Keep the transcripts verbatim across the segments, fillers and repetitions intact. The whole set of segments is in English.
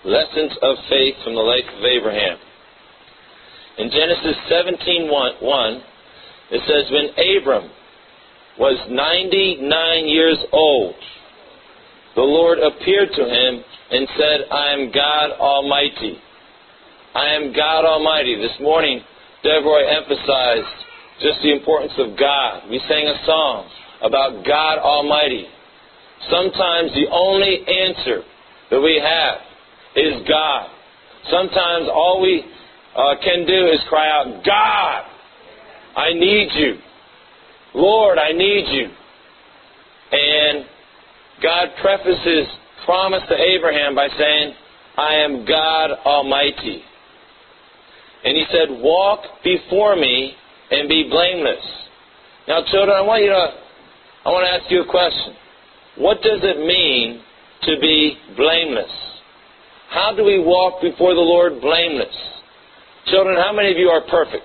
Lessons of Faith from the Life of Abraham. In Genesis seventeen one, it says, when Abram was ninety-nine years old, the Lord appeared to him and said, I am God Almighty. I am God Almighty. This morning, Deborah emphasized just the importance of God. We sang a song about God Almighty. Sometimes the only answer that we have is God. Sometimes all we uh, can do is cry out, God, I need you. Lord, I need you. And God prefaces His promise to Abraham by saying, I am God Almighty. And He said, walk before me and be blameless. Now, children, I want you to, I want to ask you a question. What does it mean to be blameless? How do we walk before the Lord blameless? Children, how many of you are perfect?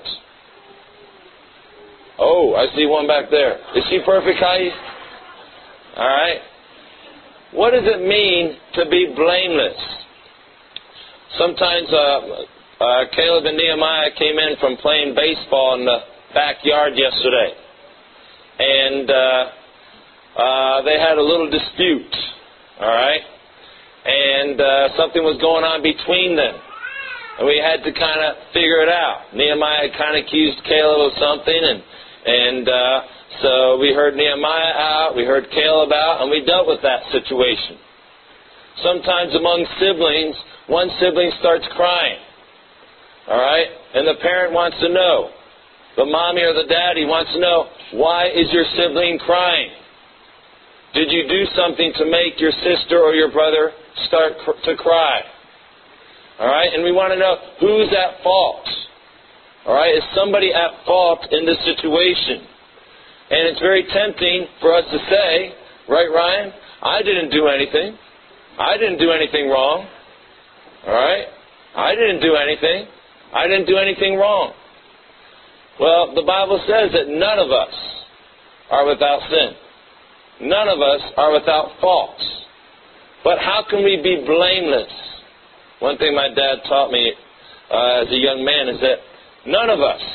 Oh, I see one back there. Is she perfect, Heidi? All right. What does it mean to be blameless? Sometimes uh, uh, Caleb and Nehemiah came in from playing baseball in the backyard yesterday. And uh, uh, they had a little dispute. All right. And uh, something was going on between them. And we had to kind of figure it out. Nehemiah kind of accused Caleb of something, and and uh, so we heard Nehemiah out, we heard Caleb out, and we dealt with that situation. Sometimes among siblings, one sibling starts crying, all right? And the parent wants to know, the mommy or the daddy wants to know, why is your sibling crying? Did you do something to make your sister or your brother start cr- to cry? All right, and we want to know who's at fault. All right, is somebody at fault in this situation? And it's very tempting for us to say, right, Ryan? I didn't do anything. I didn't do anything wrong. All right, I didn't do anything. I didn't do anything wrong. Well, the Bible says that none of us are without sin. None of us are without faults. But how can we be blameless? One thing my dad taught me uh, as a young man is that none of us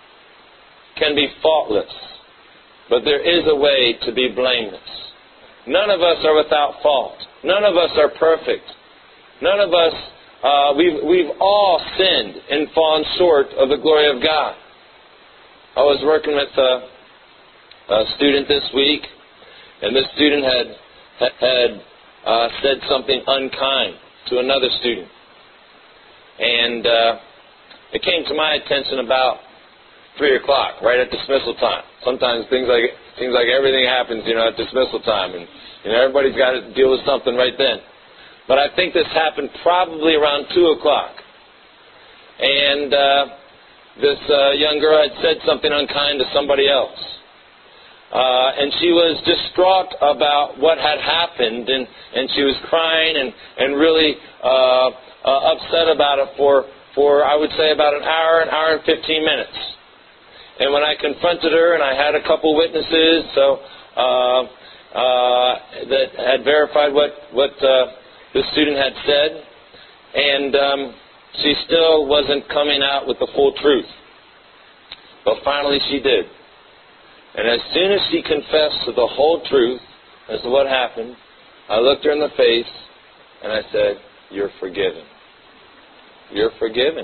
can be faultless, but there is a way to be blameless. None of us are without fault. None of us are perfect. None of us, uh, we've, we've all sinned and fallen short of the glory of God. I was working with a, a student this week, and this student had, had uh, said something unkind to another student. And uh, it came to my attention about three o'clock, right at dismissal time. Sometimes things like seems like everything happens, you know, at dismissal time, and you know everybody's got to deal with something right then. But I think this happened probably around two o'clock. And uh, this uh, young girl had said something unkind to somebody else. Uh, and she was distraught about what had happened, and, and she was crying and, and really uh, uh, upset about it for, for, I would say, about an hour, an hour and fifteen minutes. And when I confronted her, and I had a couple witnesses so uh, uh, that had verified what, what uh, the student had said, and um, she still wasn't coming out with the full truth. But finally she did. And as soon as she confessed to the whole truth as to what happened, I looked her in the face and I said, you're forgiven. You're forgiven.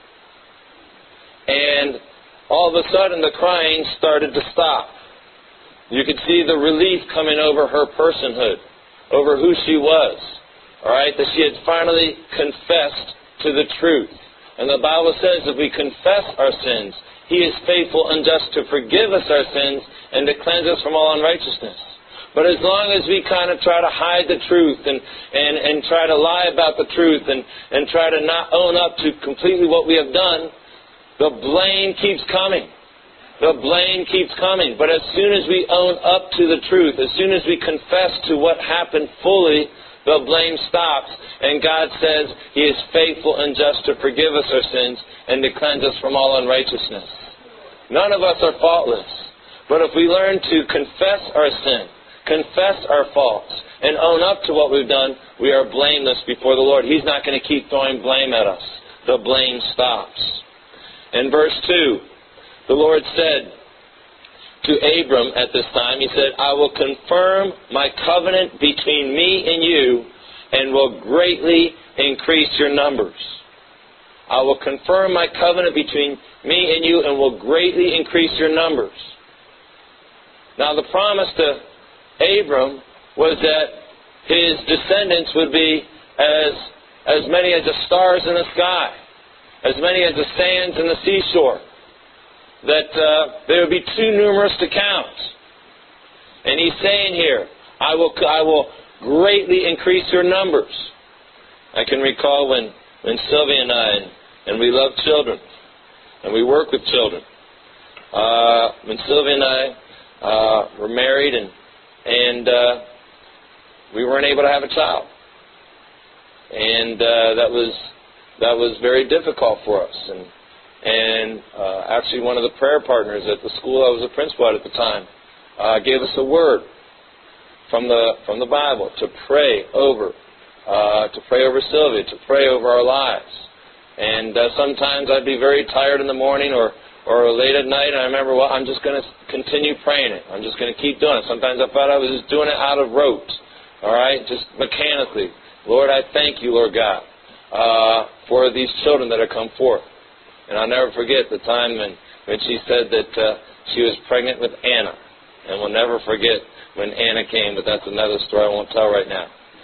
And all of a sudden the crying started to stop. You could see the relief coming over her personhood, over who she was. All right, that she had finally confessed to the truth. And the Bible says if we confess our sins, He is faithful and just to forgive us our sins and to cleanse us from all unrighteousness. But as long as we kind of try to hide the truth and, and, and try to lie about the truth and, and try to not own up to completely what we have done, the blame keeps coming. The blame keeps coming. But as soon as we own up to the truth, as soon as we confess to what happened fully, the blame stops, and God says He is faithful and just to forgive us our sins and to cleanse us from all unrighteousness. None of us are faultless, but if we learn to confess our sin, confess our faults, and own up to what we've done, we are blameless before the Lord. He's not going to keep throwing blame at us. The blame stops. In verse two, the Lord said to Abram at this time, He said, I will confirm my covenant between me and you and will greatly increase your numbers. I will confirm my covenant between me and you and will greatly increase your numbers. Now the promise to Abram was that his descendants would be as, as many as the stars in the sky, as many as the sands in the seashore, that uh, they would be too numerous to count. And he's saying here, I will, I will greatly increase your numbers. I can recall when, when Sylvia and I, and, and we love children, and we work with children. Uh, when Sylvia and I uh, were married, and and uh, we weren't able to have a child, and uh, that was that was very difficult for us. And and uh, actually, one of the prayer partners at the school I was a principal at at the time uh, gave us a word from the from the Bible to pray over, uh, to pray over Sylvia, to pray over our lives. And uh, sometimes I'd be very tired in the morning or, or late at night, and I remember, well, I'm just going to continue praying it. I'm just going to keep doing it. Sometimes I thought I was just doing it out of rote, all right, just mechanically. Lord, I thank you, Lord God, uh, for these children that have come forth. And I'll never forget the time when, when she said that uh, she was pregnant with Anna. And we'll never forget when Anna came, but that's another story I won't tell right now.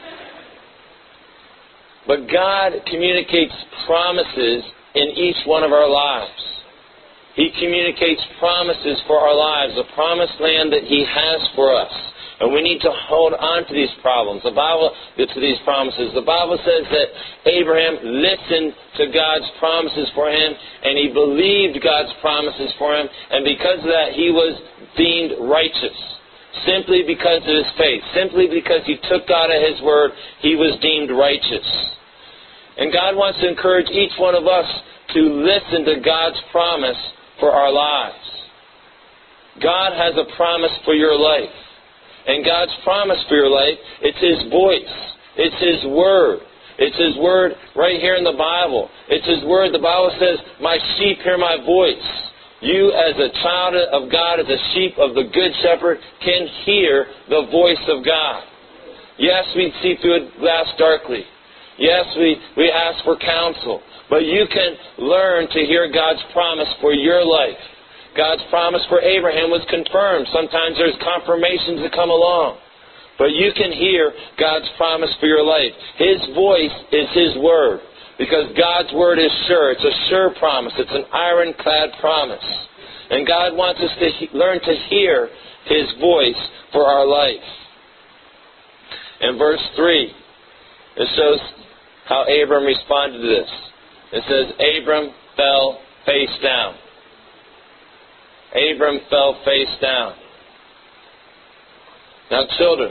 But God communicates promises in each one of our lives. He communicates promises for our lives, the promised land that He has for us. And we need to hold on to these problems. The Bible, to these promises. The Bible says that Abraham listened to God's promises for him, and he believed God's promises for him, and because of that, he was deemed righteous. Simply because of his faith. Simply because he took God at His word, he was deemed righteous. And God wants to encourage each one of us to listen to God's promise for our lives. God has a promise for your life. And God's promise for your life, it's His voice. It's His word. It's His word right here in the Bible. It's His word. The Bible says, my sheep hear my voice. You as a child of God, as a sheep of the Good Shepherd, can hear the voice of God. Yes, we see through a glass darkly. Yes, we, we ask for counsel. But you can learn to hear God's promise for your life. God's promise for Abraham was confirmed. Sometimes there's confirmations that come along. But you can hear God's promise for your life. His voice is His word. Because God's word is sure. It's a sure promise. It's an ironclad promise. And God wants us to he- learn to hear His voice for our life. In verse three, it shows how Abram responded to this. It says, Abram fell face down. Abram fell face down. Now, children,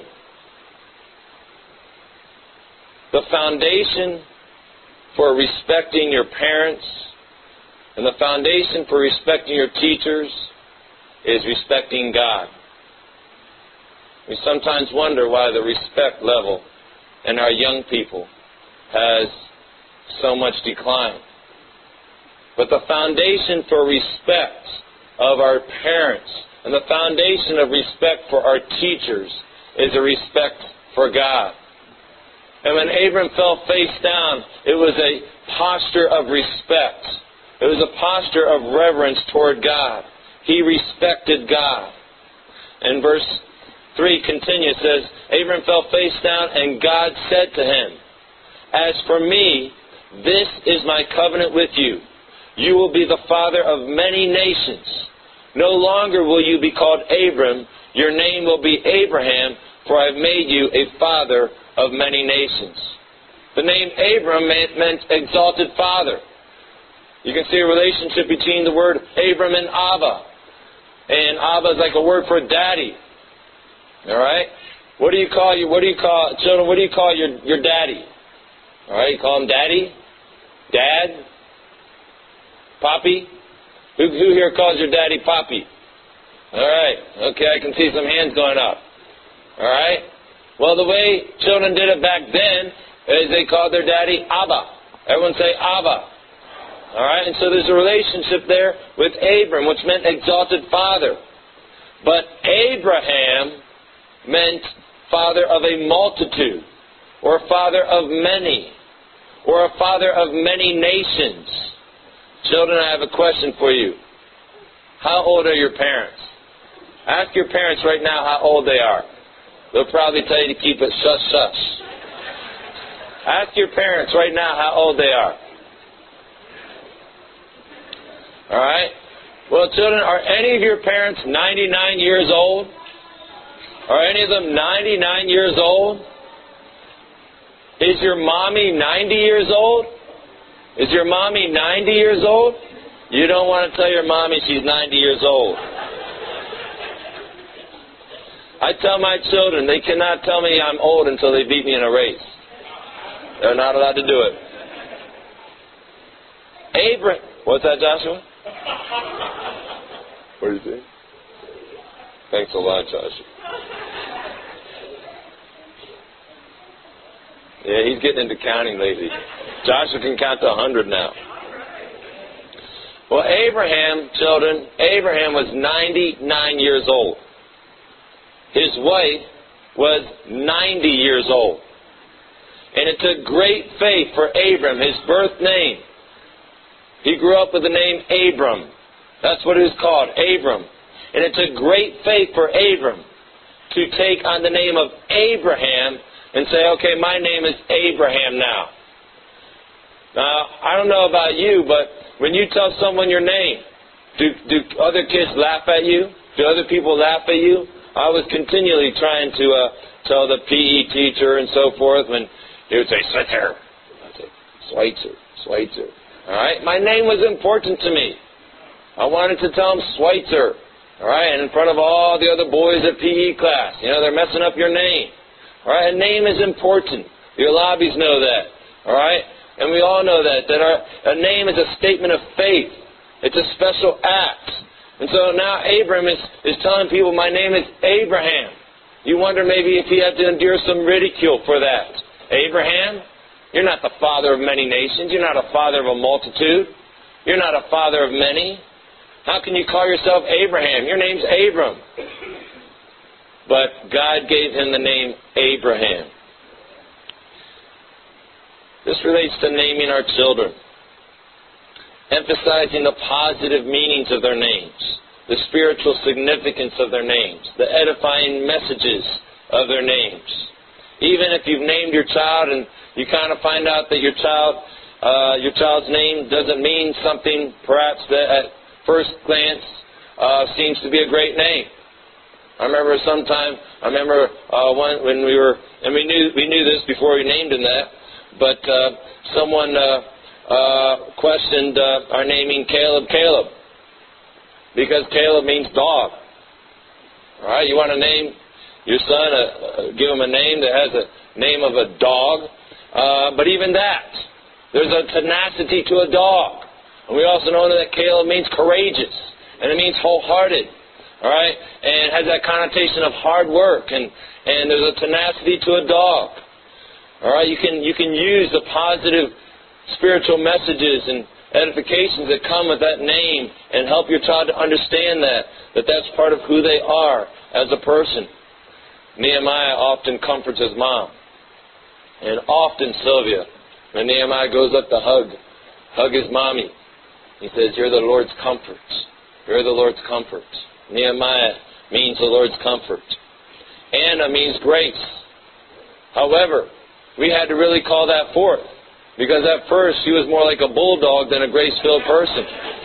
the foundation for respecting your parents and the foundation for respecting your teachers is respecting God. We sometimes wonder why the respect level in our young people has so much decline. But the foundation for respect of our parents and the foundation of respect for our teachers is a respect for God. And when Abram fell face down, it was a posture of respect. It was a posture of reverence toward God. He respected God. And verse three continues, says, Abram fell face down, and God said to him, as for me, this is my covenant with you. You will be the father of many nations. No longer will you be called Abram. Your name will be Abraham, for I have made you a father of many nations. The name Abram meant exalted father. You can see a relationship between the word Abram and Abba. And Abba is like a word for daddy. All right? What do you call you? What do you call children? What do you call your your daddy? All right, you call him daddy, dad, poppy. Who, who here calls your daddy poppy? All right. Okay, I can see some hands going up. All right. Well, the way children did it back then is they called their daddy Abba. Everyone say Abba. All right, and so there's a relationship there with Abram, which meant exalted father. But Abraham meant father of a multitude, or father of many, or a father of many nations. Children, I have a question for you. How old are your parents? Ask your parents right now how old they are. They'll probably tell you to keep it shush shush. Ask your parents right now how old they are. All right? Well, children, are any of your parents ninety-nine years old? Are any of them ninety-nine years old? Is your mommy ninety years old? Is your mommy ninety years old? You don't want to tell your mommy she's ninety years old. I tell my children they cannot tell me I'm old until they beat me in a race. They're not allowed to do it. Abraham, what's that, Joshua? What do you think? Thanks a lot, Joshua. Yeah, he's getting into counting lately. Joshua can count to a hundred now. Well, Abraham, children, Abraham was ninety-nine years old. His wife was ninety years old. And it took great faith for Abram, his birth name. He grew up with the name Abram. That's what he was called, Abram. And it took great faith for Abram to take on the name of Abraham and say, okay, my name is Abraham now. Now, I don't know about you, but when you tell someone your name, do, do other kids laugh at you? Do other people laugh at you? I was continually trying to uh, tell the P E teacher and so forth when he would say, Switzer. I'd say, Schweitzer, Schweitzer. All right? My name was important to me. I wanted to tell him Schweitzer. All right? And in front of all the other boys at P E class. You know, they're messing up your name. All right? A name is important. Your lobbies know that. All right? And we all know that, that our, a name is a statement of faith. It's a special act. And so now Abram is, is telling people, my name is Abraham. You wonder maybe if he had to endure some ridicule for that. Abraham, you're not the father of many nations. You're not a father of a multitude. You're not a father of many. How can you call yourself Abraham? Your name's Abram. But God gave him the name Abraham. This relates to naming our children, emphasizing the positive meanings of their names, the spiritual significance of their names, the edifying messages of their names. Even if you've named your child and you kind of find out that your child, uh, your child's name doesn't mean something perhaps that at first glance uh, seems to be a great name. I remember sometime, I remember uh, one, when we were, and we knew we knew this before we named him that, but uh, someone uh, uh, questioned uh, our naming Caleb Caleb, because Caleb means dog. All right, you want to name your son, a, uh, give him a name that has a name of a dog, uh, but even that, there's a tenacity to a dog. And we also know that Caleb means courageous, and it means wholehearted. All right, and it has that connotation of hard work, and, and there's a tenacity to a dog. All right, you can you can use the positive spiritual messages and edifications that come with that name and help your child to understand that, that that's part of who they are as a person. Nehemiah often comforts his mom. And often Sylvia, when Nehemiah goes up to hug, hug his mommy, he says, you're the Lord's comfort. You're the Lord's comfort. Nehemiah means the Lord's comfort. Anna means grace. However, we had to really call that forth, because at first she was more like a bulldog than a grace-filled person.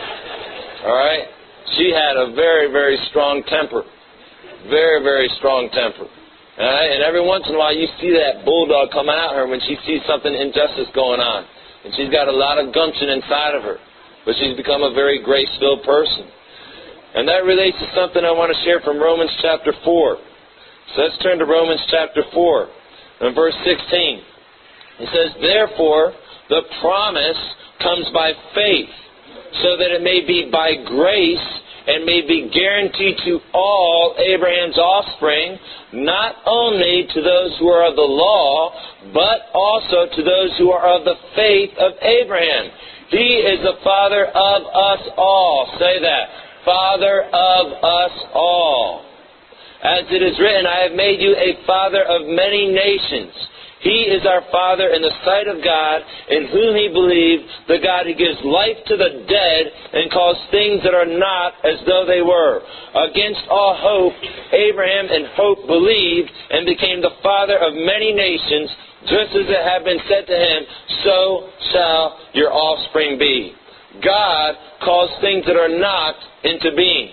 All right? She had a very, very strong temper. Very, very strong temper. All right? And every once in a while you see that bulldog come out her when she sees something injustice going on. And she's got a lot of gumption inside of her. But she's become a very grace-filled person. And that relates to something I want to share from Romans chapter four. So let's turn to Romans chapter four. In verse sixteen, it says, therefore, the promise comes by faith, so that it may be by grace and may be guaranteed to all Abraham's offspring, not only to those who are of the law, but also to those who are of the faith of Abraham. He is the Father of us all. Say that. Father of us all. As it is written, I have made you a father of many nations. He is our Father in the sight of God, in whom He believed, the God who gives life to the dead and calls things that are not as though they were. Against all hope, Abraham in hope believed and became the father of many nations, just as it had been said to him, so shall your offspring be. God calls things that are not into being.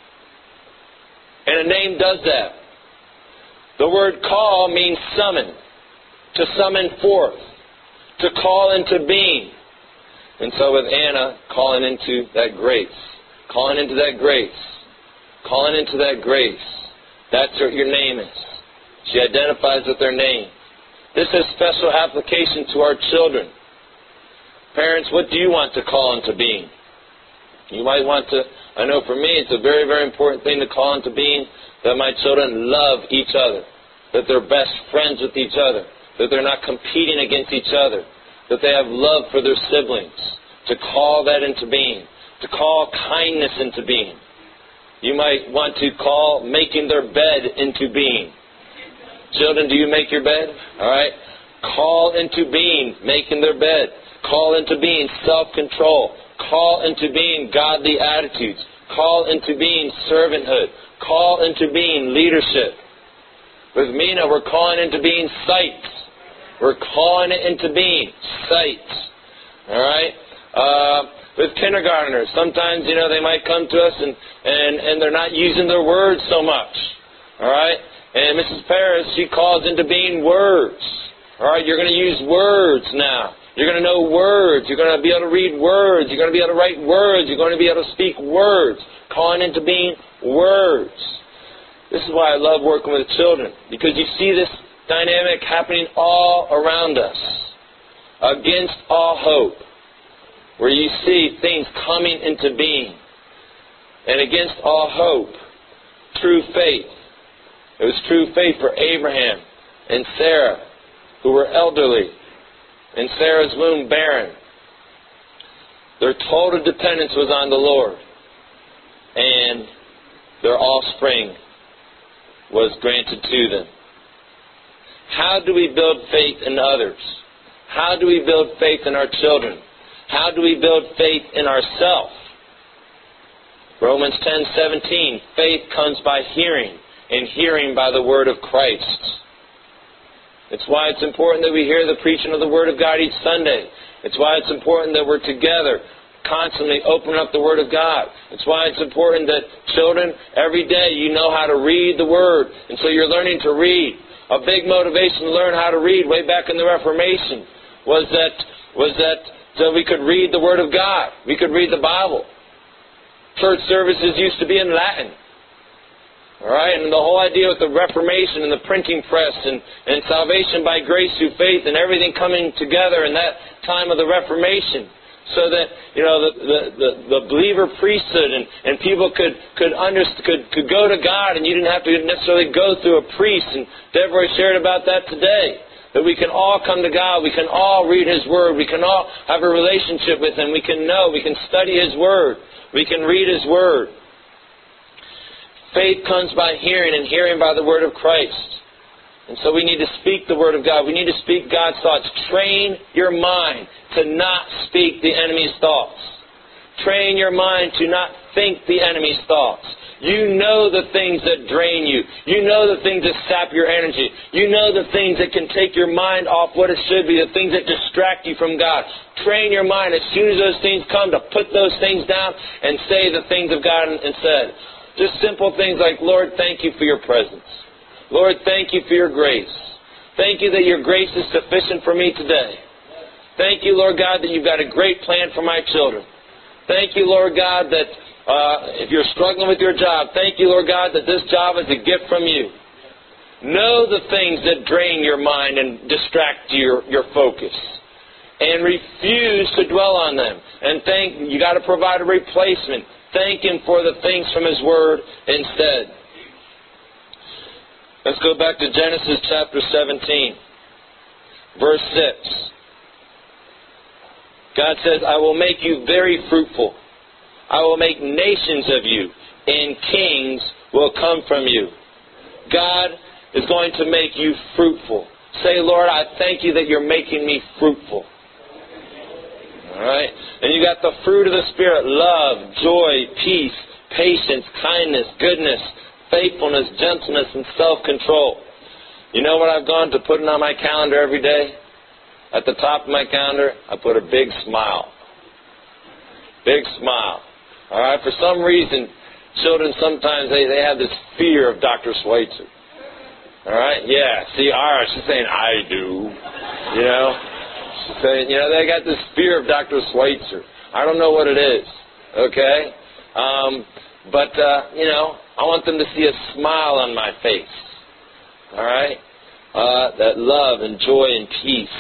And a name does that. The word call means summon. To summon forth, to call into being. And so with Anna, calling into that grace, calling into that grace, calling into that grace, that's what your name is. She identifies with their name. This has special application to our children. Parents, what do you want to call into being? You might want to, I know for me it's a very, very important thing to call into being that my children love each other, that they're best friends with each other, that they're not competing against each other, that they have love for their siblings, to call that into being, to call kindness into being. You might want to call making their bed into being. Children, do you make your bed? All right. Call into being making their bed. Call into being self-control. Call into being godly attitudes. Call into being servanthood. Call into being leadership. With Mina, we're calling into being sights. We're calling it into being sights. All right? Uh, with kindergartners, sometimes, you know, they might come to us and, and, and they're not using their words so much. All right? And Missus Paris, she calls into being words. All right? You're going to use words now. You're going to know words. You're going to be able to read words. You're going to be able to write words. You're going to be able to speak words. Calling into being words. This is why I love working with children, because you see this dynamic happening all around us, against all hope, where you see things coming into being. And against all hope, true faith. It was true faith for Abraham and Sarah, who were elderly, and Sarah's womb barren. Their total dependence was on the Lord, and their offspring was granted to them. How do we build faith in others? How do we build faith in our children? How do we build faith in ourselves? Romans ten seventeen, faith comes by hearing, and hearing by the word of Christ. It's why it's important that we hear the preaching of the Word of God each Sunday. It's why it's important that we're together, constantly opening up the Word of God. It's why it's important that children, every day, you know how to read the Word. And so you're learning to read. A big motivation to learn how to read way back in the Reformation was that, was that so we could read the Word of God. We could read the Bible. Church services used to be in Latin. All right, and the whole idea with the Reformation and the printing press and, and salvation by grace through faith and everything coming together in that time of the Reformation, so that, you know, the the, the, the believer priesthood and, and people could could, under, could could go to God, and you didn't have to necessarily go through a priest. And Deborah shared about that today, that we can all come to God, we can all read His Word, we can all have a relationship with Him, we can know, we can study His Word, we can read His Word. Faith comes by hearing, and hearing by the Word of Christ. And so we need to speak the Word of God. We need to speak God's thoughts. Train your mind to not speak the enemy's thoughts. Train your mind to not think the enemy's thoughts. You know the things that drain you. You know the things that sap your energy. You know the things that can take your mind off what it should be, the things that distract you from God. Train your mind as soon as those things come to put those things down and say the things of God instead. Just simple things like, Lord, thank you for your presence. Lord, thank you for your grace. Thank you that your grace is sufficient for me today. Thank you, Lord God, that you've got a great plan for my children. Thank you, Lord God, that uh, if you're struggling with your job, thank you, Lord God, that this job is a gift from you. Know the things that drain your mind and distract your, your focus. And refuse to dwell on them. And think you got to provide a replacement. thank Him for the things from His Word instead. Let's go back to Genesis chapter seventeen, verse six. God says, I will make you very fruitful. I will make nations of you, and kings will come from you. God is going to make you fruitful. Say, Lord, I thank you that you're making me fruitful. All right? And you got the fruit of the Spirit: love, joy, peace, patience, kindness, goodness, faithfulness, gentleness, and self-control. You know what I've gone to putting on my calendar every day? At the top of my calendar, I put a big smile. Big smile. All right? For some reason, children sometimes, they, they have this fear of Doctor Schweitzer. All right? Yeah. See, all right, she's saying, I do. You know? She's saying, you know, they got this fear of Doctor Schweitzer. I don't know what it is. Okay? Um, but, uh, you know, I want them to see a smile on my face. All right? Uh, that love and joy and peace.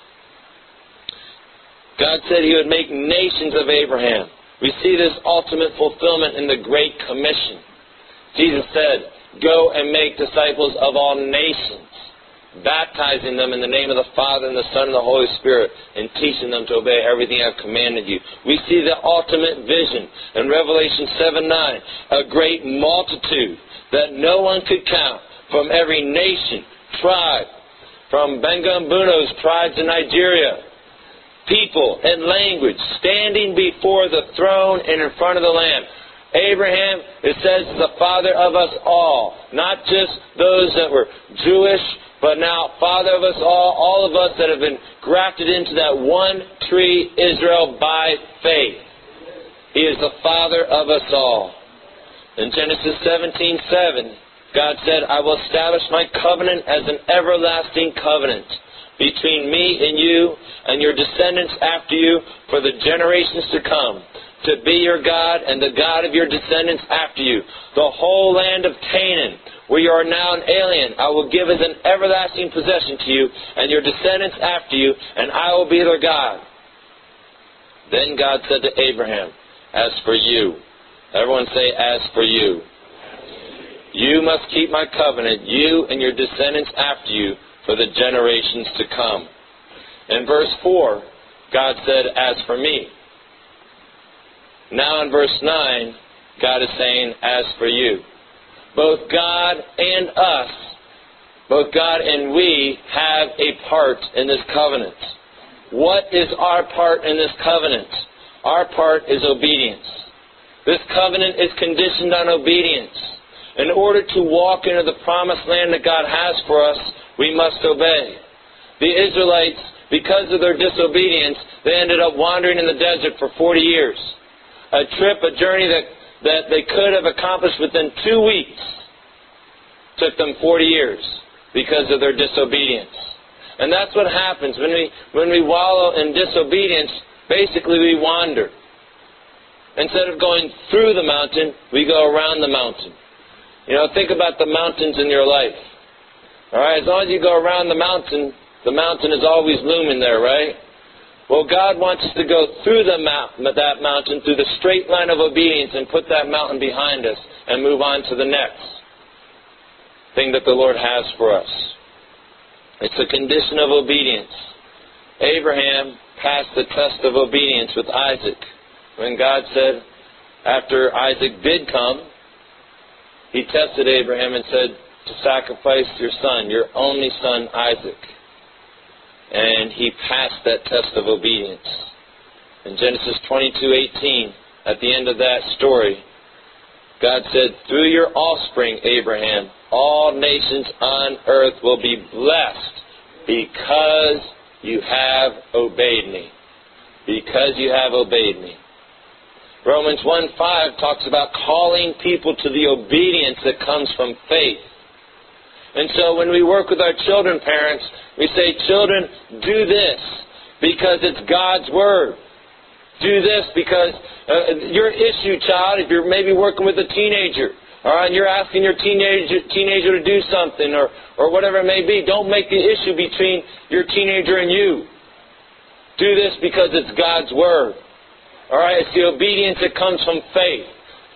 God said He would make nations of Abraham. We see this ultimate fulfillment in the Great Commission. Jesus said, go and make disciples of all nations, baptizing them in the name of the Father and the Son and the Holy Spirit, and teaching them to obey everything I've commanded you. We see the ultimate vision in Revelation seven nine, a great multitude that no one could count, from every nation, tribe, from Bengambuno's tribes in Nigeria, people and language, standing before the throne and in front of the Lamb. Abraham, it says, is the father of us all. Not just those that were Jewish, but now father of us all, all of us that have been grafted into that one tree, Israel, by faith. He is the father of us all. In Genesis seventeen seven, God said, I will establish my covenant as an everlasting covenant between me and you and your descendants after you for the generations to come, to be your God and the God of your descendants after you. The whole land of Canaan, where you are now an alien, I will give as an everlasting possession to you and your descendants after you, and I will be their God. Then God said to Abraham, as for you, everyone say, as for you, you must keep my covenant, you and your descendants after you, for the generations to come. In verse four, God said, as for me. Now in verse nine, God is saying, as for you. Both God and us, both God and we have a part in this covenant. What is our part in this covenant? Our part is obedience. This covenant is conditioned on obedience. In order to walk into the promised land that God has for us, we must obey. The Israelites, because of their disobedience, they ended up wandering in the desert for forty years. A trip, a journey that, that they could have accomplished within two weeks took them forty years because of their disobedience. And that's what happens when we, when we wallow in disobedience. Basically, we wander. Instead of going through the mountain, we go around the mountain. You know, think about the mountains in your life. All right, as long as you go around the mountain, the mountain is always looming there, right? Well, God wants us to go through the mount, that mountain, through the straight line of obedience, and put that mountain behind us and move on to the next thing that the Lord has for us. It's a condition of obedience. Abraham passed the test of obedience with Isaac. When God said, after Isaac did come, He tested Abraham and said to sacrifice your son, your only son Isaac. And he passed that test of obedience. In Genesis twenty-two eighteen, at the end of that story, God said, through your offspring, Abraham, all nations on earth will be blessed because you have obeyed me. Because you have obeyed me. Romans one five talks about calling people to the obedience that comes from faith. And so when we work with our children, parents, we say, children, do this because it's God's Word. Do this because uh, your issue, child, if you're maybe working with a teenager, all right, and you're asking your teenager, teenager to do something or, or whatever it may be, don't make the issue between your teenager and you. Do this because it's God's Word. All right, it's the obedience that comes from faith.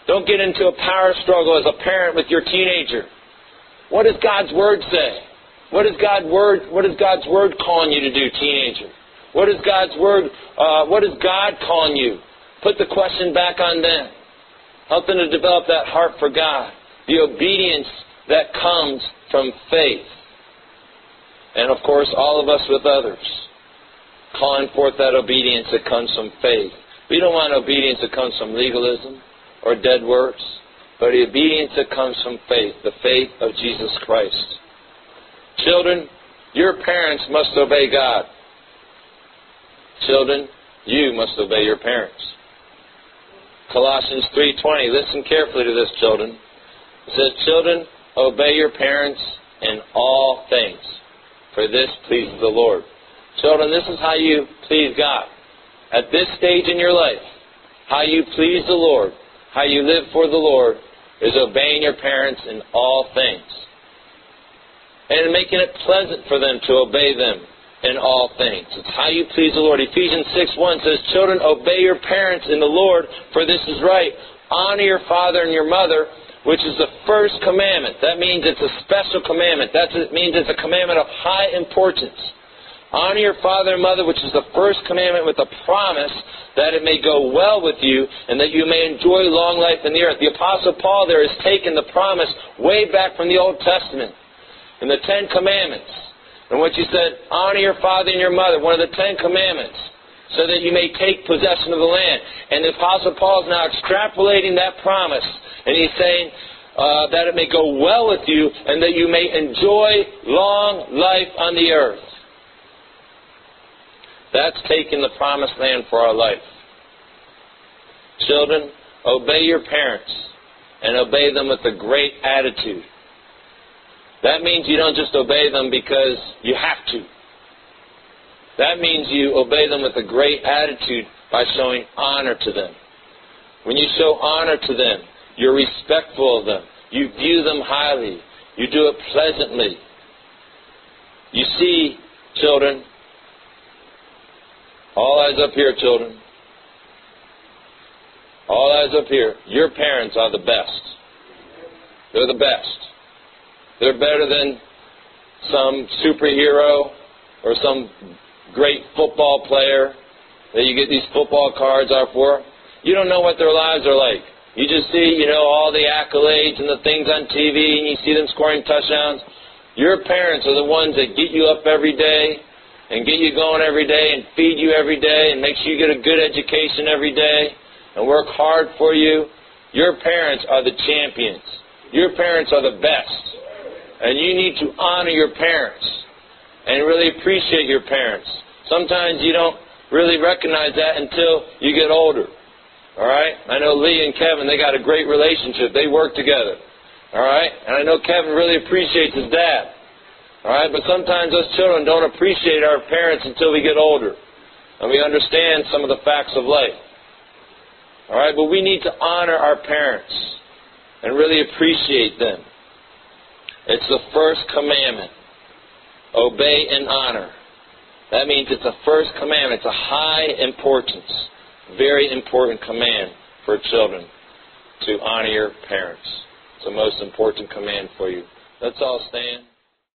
Don't get into a power struggle as a parent with your teenager. What does God's Word say? What is God's Word, what is God's Word calling you to do, teenager? What is God's Word, uh, what is God calling you? Put the question back on them. Help them to develop that heart for God. The obedience that comes from faith. And of course, all of us with others. Calling forth that obedience that comes from faith. We don't want obedience that comes from legalism or dead works, but the obedience that comes from faith, the faith of Jesus Christ. Children, your parents must obey God. Children, you must obey your parents. Colossians three twenty, listen carefully to this, children. It says, children, obey your parents in all things, for this pleases the Lord. Children, this is how you please God. At this stage in your life, how you please the Lord, how you live for the Lord, is obeying your parents in all things. And making it pleasant for them to obey them in all things. It's how you please the Lord. Ephesians six one says, children, obey your parents in the Lord, for this is right. Honor your father and your mother, which is the first commandment. That means it's a special commandment. That means it's a commandment of high importance. Honor your father and mother, which is the first commandment, with a promise that it may go well with you and that you may enjoy long life in the earth. The Apostle Paul there has taken the promise way back from the Old Testament in the Ten Commandments. And what you said, honor your father and your mother, one of the Ten Commandments, so that you may take possession of the land. And the Apostle Paul is now extrapolating that promise. And he's saying uh, that it may go well with you and that you may enjoy long life on the earth. That's taking the promised land for our life. Children, obey your parents and obey them with a great attitude. That means you don't just obey them because you have to. That means you obey them with a great attitude by showing honor to them. When you show honor to them, you're respectful of them. You view them highly. You do it pleasantly. You see, children, all eyes up here, children. All eyes up here. Your parents are the best. They're the best. They're better than some superhero or some great football player that you get these football cards out for. You don't know what their lives are like. You just see, you know, all the accolades and the things on T V, and you see them scoring touchdowns. Your parents are the ones that get you up every day and get you going every day and feed you every day and make sure you get a good education every day and work hard for you. Your parents are the champions. Your parents are the best. And you need to honor your parents and really appreciate your parents. Sometimes you don't really recognize that until you get older. All right? I know Lee and Kevin, they got a great relationship. They work together. All right? And I know Kevin really appreciates his dad. All right? But sometimes us children don't appreciate our parents until we get older and we understand some of the facts of life. All right? But we need to honor our parents and really appreciate them. It's the first commandment. Obey and honor. That means it's a first commandment. It's a high importance, very important command for children to honor your parents. It's the most important command for you. Let's all stand.